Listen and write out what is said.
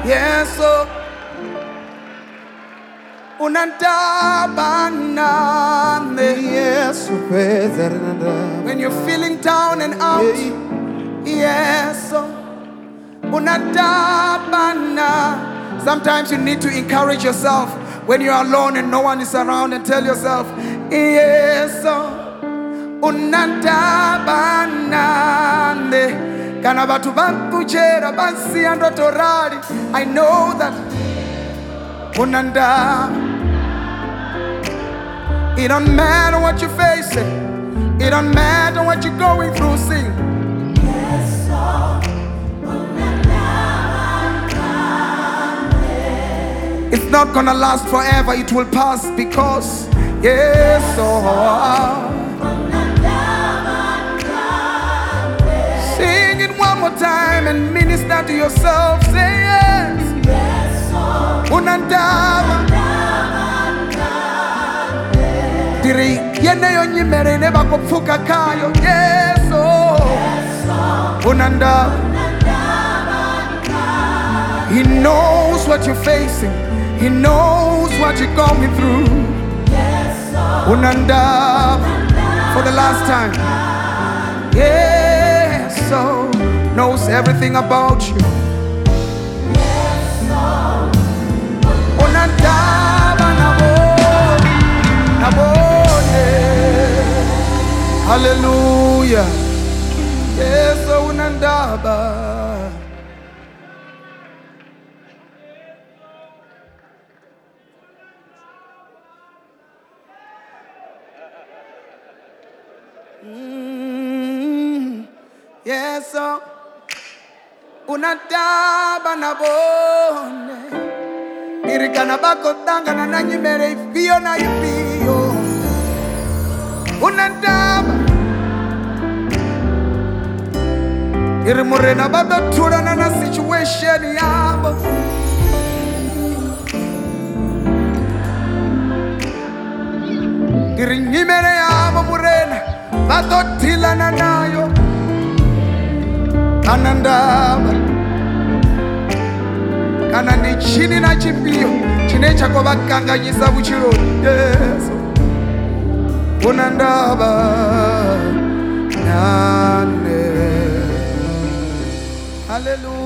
Yes, oh, unandaba nami. Yes, When you're feeling down and out, yes, oh, unandaba nami. Sometimes you need to encourage yourself when you're alone and no one is around, and tell yourself, yes, oh, unandaba nami. Kana batu bakujera bansi andotorali. I know that unandaba. It don't matter what you're facing. It don't matter what you're going through. Sing. Yes, oh, It's not gonna last forever. It will pass because yes, oh. Sing it one more time and minister to yourself. Say yes. yes, oh, Unandaba. Diri yene yonyimere ne bakopfuka kayo. Yes, oh. Unandaba. He knows what you're facing. He knows what you're going through. yes, oh, Unandaba. For the last time. Yes, so knows everything about you. yes, oh, Unandaba nabone. Hallelujah. Yes, so unandaba. Yes, so unandaba nabone. Irikana bako tanga na nanyimere ifio na ifio. Unandaba. Irimurena baba turana na situation yabo. Irinyimere yabo murena bado tilana nayo. Anandaba. Kana ni chini na chimbio chine chako bakanganyisa buchiro. Yes. Unandaba nane. Hallelujah.